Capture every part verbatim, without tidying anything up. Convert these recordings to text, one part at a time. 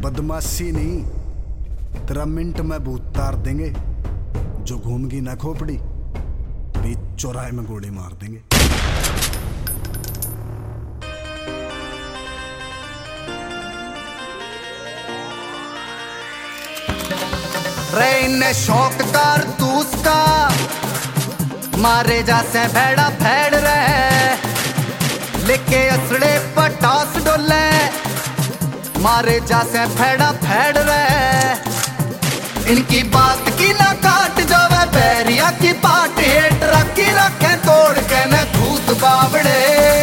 बदमाशी नहीं, तेरा मिनट में भूत तार देंगे। जो घूमगी ना खोपड़ी, बीच चौराहे में गोली मार देंगे। रे इन्हें शौक कारतूस का, मारे जासे भेड़ा फेड़ रहे, लेके असड़े पटास डोले, मारे जासे भेड़ा फेड़ रहे। इनकी बात की ना काट जावे, बैरिया की पाट हेट रखी रखे तोड़ के न धूत बावड़े।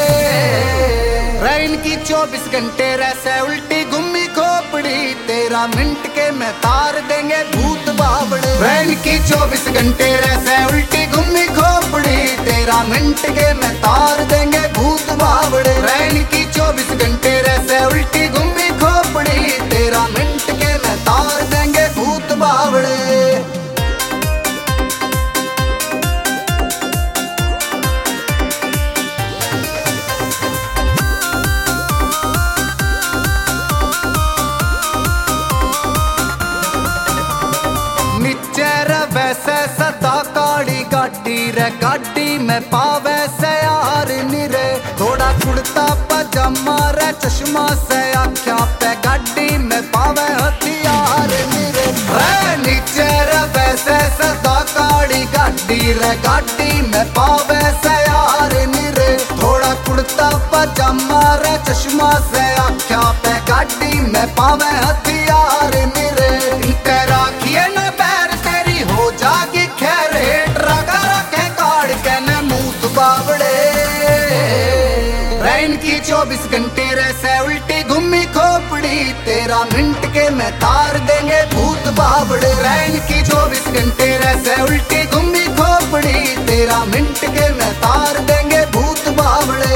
रे इनकी चौबीस घंटे रहसे उल्टी घूमी खोपड़ी, तेरह मिनट के में तार देंगे भूत बावड़े। रे इनकी चौबीस घंटे रहसे उल्टी घूमी खोपड़ी, तेरह मिनट के में तार देंगे भूत बावड़े। रे इनकी चौबीस घंटे रहसे उल्टी घूमी खोपड़ी, तेरह मिनट के में तार देंगे भूत बावड़े। वैसे सदा काली गाड़ी रे, गाड़ी में पावे से यार निरे, थोड़ा कुर्ता पजामा रे, चश्मा से आँखों पे गाड़ी में पावे हथियार निरे। रे नीचे रे वैसे सदा काली गाड़ी रे, गाड़ी में पावे से यार निरे, थोड़ा कुर्ता पजामा रे, चश्मा से आँखों पे गाड़ी में पावे हथियार निरे। इनके राखिए न पैर तेरी हो जागी खैर, हेट रगा रखे काड़ के न मूत बावड़े। रे इनकी चौबीस घंटे रहसे उल्टी घूमी खोपड़ी, तेरह मिनट के में तार देंगे भूत बावड़े। रे इनकी चौबीस घंटे रहसे उल्टी घूमी खोपड़ी, तेरह मिनट के में तार देंगे भूत बावड़े।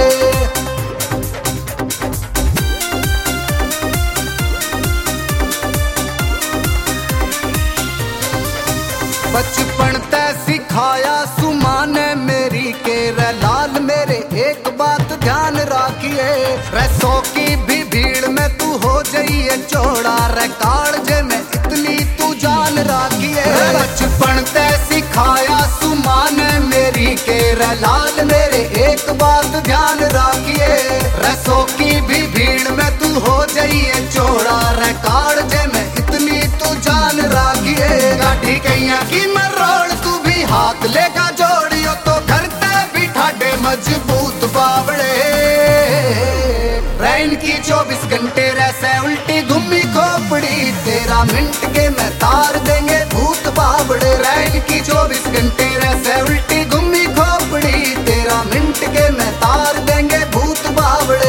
बचपन ते सिखाया सुमा ने मेरी के रे लाल मेरे एक बात ध्यान राखिए, रे सौ की भी भीड़ में तू हो जाइए चौड़ा, रे कालजे में इतनी तू जान राखिए। बचपन ते सिखाया सुमा ने मेरी के रे लाल मेरे एक बात ध्यान राखिए, रे सौ की भी भीड़ में तू हो जाइए चौड़ा, रे कालजे में इतनी तू जान राखिए। गाड़ी कैया की मरोड़ तू भी हाथ लेगा जोड़ियो, तो घर ते भी ठाडे मजबूत बावड़े। रे इनकी चौबीस घंटे रहसे उल्टी घूमी खोपड़ी, तेरह मिनट के में तार देंगे भूत बावड़े। रे इनकी चौबीस घंटे रहसे उल्टी घूमी खोपड़ी, तेरह मिनट के में तार देंगे भूत बावड़े।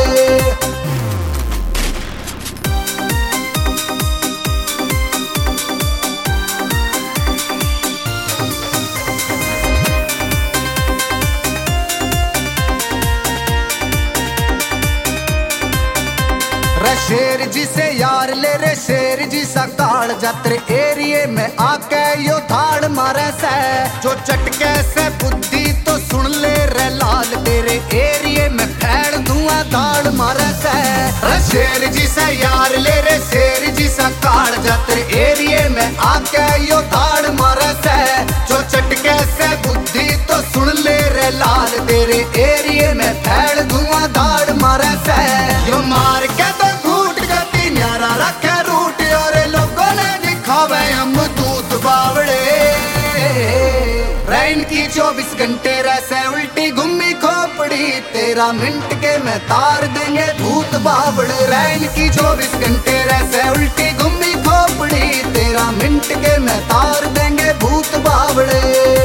शेर जी से यार ले रे, शेर जी सा काल जात्रे एरिए में आके यो धाड़ मारे से, जो चटके से बुद्धि तो सुन ले रे लाल, तेरे एरिए में फैल धुआं धाड़ मारे से। शेर जी से यार ले रे, शेर जी सा काल जात्रे एरिए में आके यो धाड़ मारे से, जो चटके से बुद्धि तो सुन ले रे लाल, तेरे एरिए में फैल धुआं धाड़ मारे से। यो मार के तो न्यारा रखे रूट, और लोगों ने दिखावे हम दूध बावड़े। रे इनकी चौबीस घंटे रहसे उल्टी घूमी खोपड़ी, तेरह मिनट के में तार देंगे भूत बावड़े। रे इनकी चौबीस घंटे रहसे उल्टी घूमी खोपड़ी, तेरह मिनट के में तार देंगे भूत बावड़े।